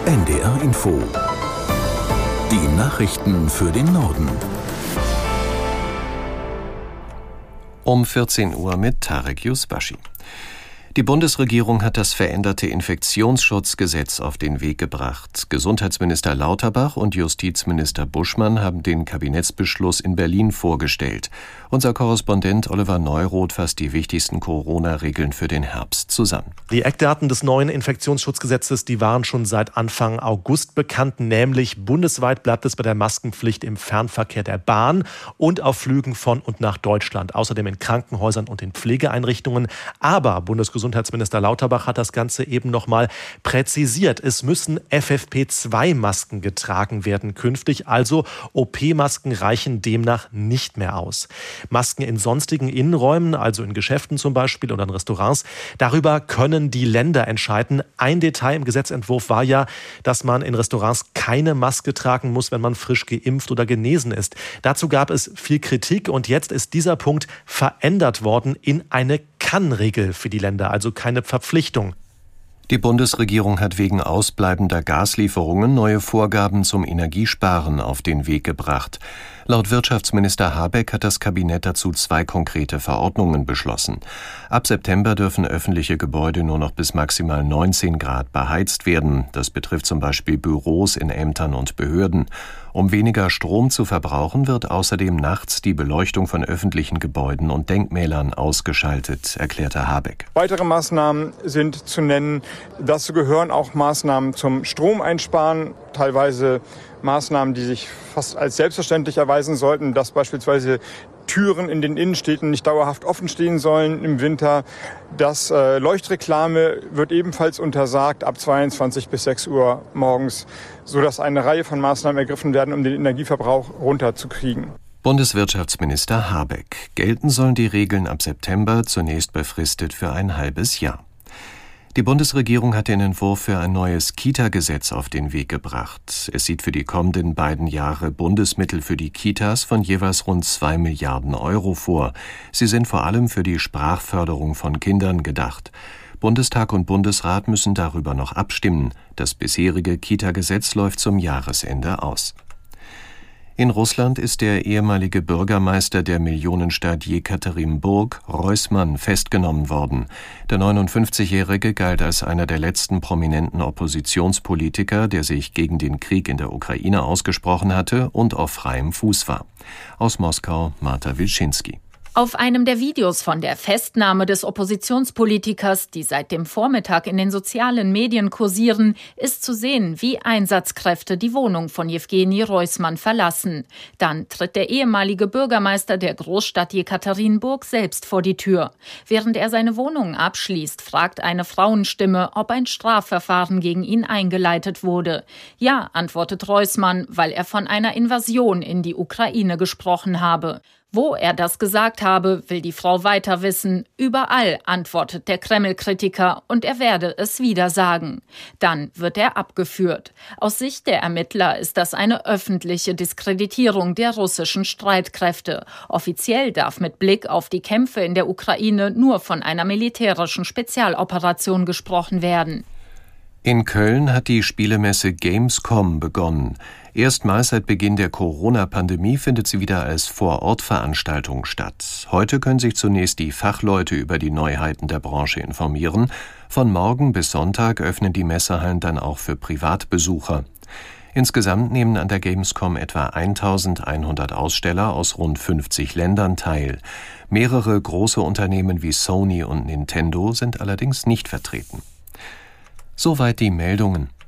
NDR Info. Die Nachrichten für den Norden. Um 14 Uhr mit Tarek Yusbashi. Die Bundesregierung hat das veränderte Infektionsschutzgesetz auf den Weg gebracht. Gesundheitsminister Lauterbach und Justizminister Buschmann haben den Kabinettsbeschluss in Berlin vorgestellt. Unser Korrespondent Oliver Neuroth fasst die wichtigsten Corona-Regeln für den Herbst zusammen. Die Eckdaten des neuen Infektionsschutzgesetzes, die waren schon seit Anfang August bekannt, nämlich bundesweit bleibt es bei der Maskenpflicht im Fernverkehr der Bahn und auf Flügen von und nach Deutschland, außerdem in Krankenhäusern und in Pflegeeinrichtungen. Aber Bundesgesundheitsminister Lauterbach hat das Ganze eben nochmal präzisiert. Es müssen FFP2-Masken getragen werden künftig, also OP-Masken reichen demnach nicht mehr aus. Masken in sonstigen Innenräumen, also in Geschäften zum Beispiel oder in Restaurants, darüber können die Länder entscheiden. Ein Detail im Gesetzentwurf war ja, dass man in Restaurants keine Maske tragen muss, wenn man frisch geimpft oder genesen ist. Dazu gab es viel Kritik und jetzt ist dieser Punkt verändert worden in eine Kann-Regel für die Länder, also keine Verpflichtung. Die Bundesregierung hat wegen ausbleibender Gaslieferungen neue Vorgaben zum Energiesparen auf den Weg gebracht. Laut Wirtschaftsminister Habeck hat das Kabinett dazu 2 konkrete Verordnungen beschlossen. Ab September dürfen öffentliche Gebäude nur noch bis maximal 19 Grad beheizt werden. Das betrifft zum Beispiel Büros in Ämtern und Behörden. Um weniger Strom zu verbrauchen, wird außerdem nachts die Beleuchtung von öffentlichen Gebäuden und Denkmälern ausgeschaltet, erklärte Habeck. Weitere Maßnahmen sind zu nennen. Dazu gehören auch Maßnahmen zum Stromeinsparen, teilweise Maßnahmen, die sich fast als selbstverständlich erweisen sollten, dass beispielsweise Türen in den Innenstädten nicht dauerhaft offen stehen sollen im Winter. Das Leuchtreklame wird ebenfalls untersagt ab 22 bis 6 Uhr morgens, sodass eine Reihe von Maßnahmen ergriffen werden, um den Energieverbrauch runterzukriegen. Bundeswirtschaftsminister Habeck. Gelten sollen die Regeln ab September, zunächst befristet für ein halbes Jahr. Die Bundesregierung hat den Entwurf für ein neues Kita-Gesetz auf den Weg gebracht. Es sieht für die kommenden beiden Jahre Bundesmittel für die Kitas von jeweils rund 2 Milliarden Euro vor. Sie sind vor allem für die Sprachförderung von Kindern gedacht. Bundestag und Bundesrat müssen darüber noch abstimmen. Das bisherige Kita-Gesetz läuft zum Jahresende aus. In Russland ist der ehemalige Bürgermeister der Millionenstadt Jekaterinburg, Reusmann, festgenommen worden. Der 59-Jährige galt als einer der letzten prominenten Oppositionspolitiker, der sich gegen den Krieg in der Ukraine ausgesprochen hatte und auf freiem Fuß war. Aus Moskau, Marta Wilczynski. Auf einem der Videos von der Festnahme des Oppositionspolitikers, die seit dem Vormittag in den sozialen Medien kursieren, ist zu sehen, wie Einsatzkräfte die Wohnung von Jewgeni Reusmann verlassen. Dann tritt der ehemalige Bürgermeister der Großstadt Jekaterinburg selbst vor die Tür. Während er seine Wohnung abschließt, fragt eine Frauenstimme, ob ein Strafverfahren gegen ihn eingeleitet wurde. Ja, antwortet Reusmann, weil er von einer Invasion in die Ukraine gesprochen habe. Wo er das gesagt habe, will die Frau weiter wissen. Überall, antwortet der Kreml-Kritiker, und er werde es wieder sagen. Dann wird er abgeführt. Aus Sicht der Ermittler ist das eine öffentliche Diskreditierung der russischen Streitkräfte. Offiziell darf mit Blick auf die Kämpfe in der Ukraine nur von einer militärischen Spezialoperation gesprochen werden. In Köln hat die Spielemesse Gamescom begonnen. Erstmals seit Beginn der Corona-Pandemie findet sie wieder als Vor-Ort-Veranstaltung statt. Heute können sich zunächst die Fachleute über die Neuheiten der Branche informieren. Von morgen bis Sonntag öffnen die Messehallen dann auch für Privatbesucher. Insgesamt nehmen an der Gamescom etwa 1100 Aussteller aus rund 50 Ländern teil. Mehrere große Unternehmen wie Sony und Nintendo sind allerdings nicht vertreten. Soweit die Meldungen.